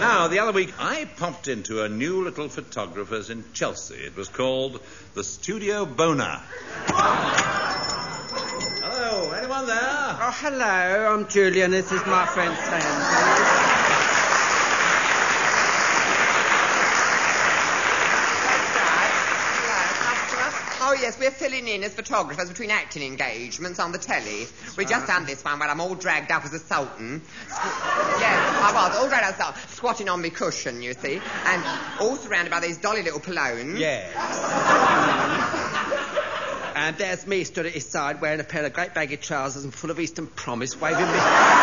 Now, the other week, I popped into a new little photographer's in Chelsea. It was called the Studio Bona. Hello, anyone there? Oh, hello, I'm Julian. This is my friend Sam. Oh, yes, we're filling in as photographers between acting engagements on the telly. We just done this one where I'm all dragged up as a sultan. I was all dragged up as a sultan, squatting on my cushion, you see, and all surrounded by these dolly little polones. Yes. And there's me stood at his side wearing a pair of great baggy trousers and full of Eastern promise, waving me...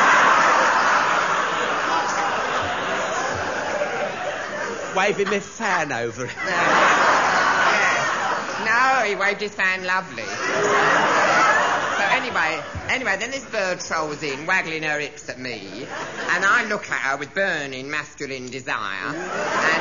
waving me fan over it. No, he waved his fan lovely. So anyway, then this bird trolls in, waggling her hips at me, and I look at her with burning masculine desire, and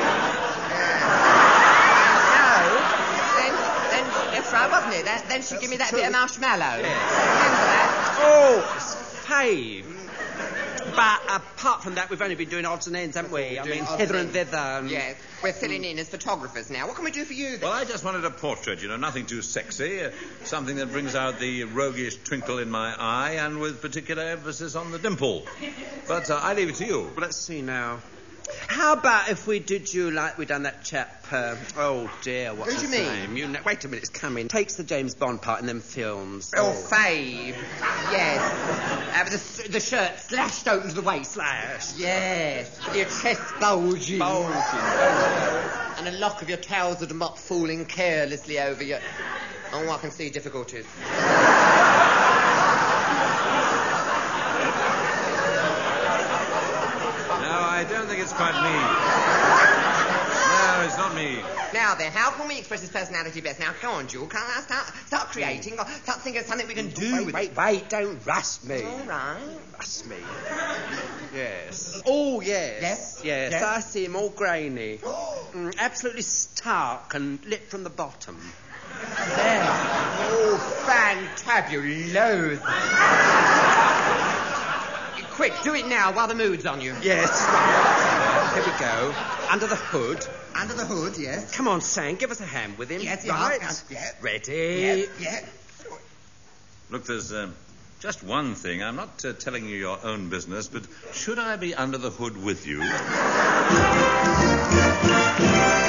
that's right, wasn't it? Then she gave me that bit of marshmallow. Yes. Remember that? Oh, fave. But apart from that, we've only been doing odds and ends, haven't we? I mean, hither and thither. Yes, we're filling in as photographers now. What can we do for you, then? Well, I just wanted a portrait, nothing too sexy, something that brings out the roguish twinkle in my eye and with particular emphasis on the dimple. But I leave it to you. Well, let's see now. How about if we did you like we done that chap, oh dear, what's his name? Wait a minute, it's coming. Takes the James Bond part in them films. Oh, Fave. Yes. With the shirt slashed open to the waist. Slashed. Yes. Your chest bulging. And a lock of your trousered mop falling carelessly over your... Oh, I can see difficulties. I don't think it's quite me. No, it's not me. Now then, how can we express his personality best? Now, come on, Jewel. Can't I start creating? Or start thinking of something we can do with it? Wait, don't rush me. All right. Rush me. Yes. Oh, yes. Yes. I see him all grainy. Absolutely stark and lit from the bottom. There. Oh, fantabulous. Quick, do it now while the mood's on you. Yes. Here we go. Under the hood. Under the hood, yes. Come on, Sam, give us a hand with him. Yes, right. Yeah. Ready? Yeah. Look, there's just one thing. I'm not telling you your own business, but should I be under the hood with you?